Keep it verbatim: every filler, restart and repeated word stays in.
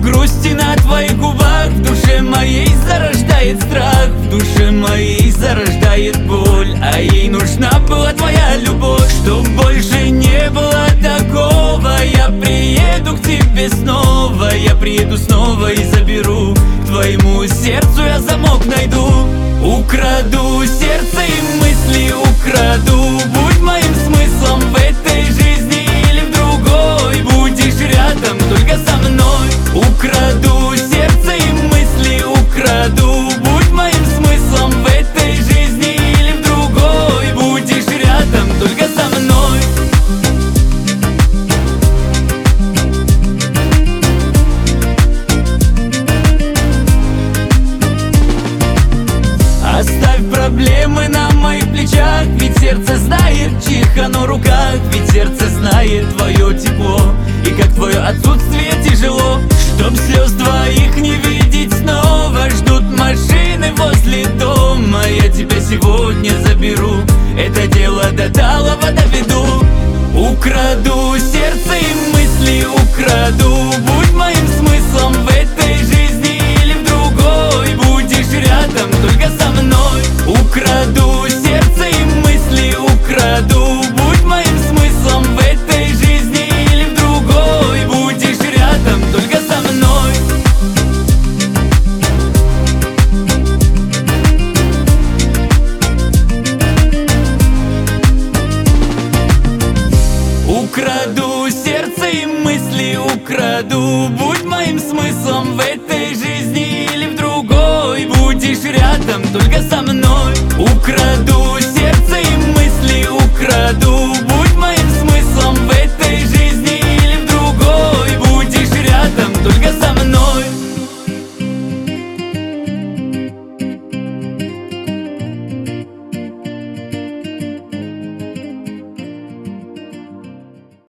грусти на твоих губах в душе моей зарождает страх, в душе моей зарождает боль, а ей нужна была твоя любовь. Чтоб больше не было такого, я приеду к тебе снова, я приеду снова и заберу. К твоему сердцу я замок найду. Украду сердце и мысли, украду. Будь моим смыслом в этой жизни или в другой, будешь рядом только со мной. Украду сердце и мысли, украду. Будь моим смыслом в этой жизни или в другой, будешь рядом только со мной. Оставь проблемы на моих плечах, ведь сердце знает, в чьих оно руках. Ведь сердце знает твое тепло, и как твое отсутствие тяжело. Чтоб слез твоих не видеть снова, ждут машины возле дома. Я тебя сегодня заберу, это дело до талого доведу. Украду сердце и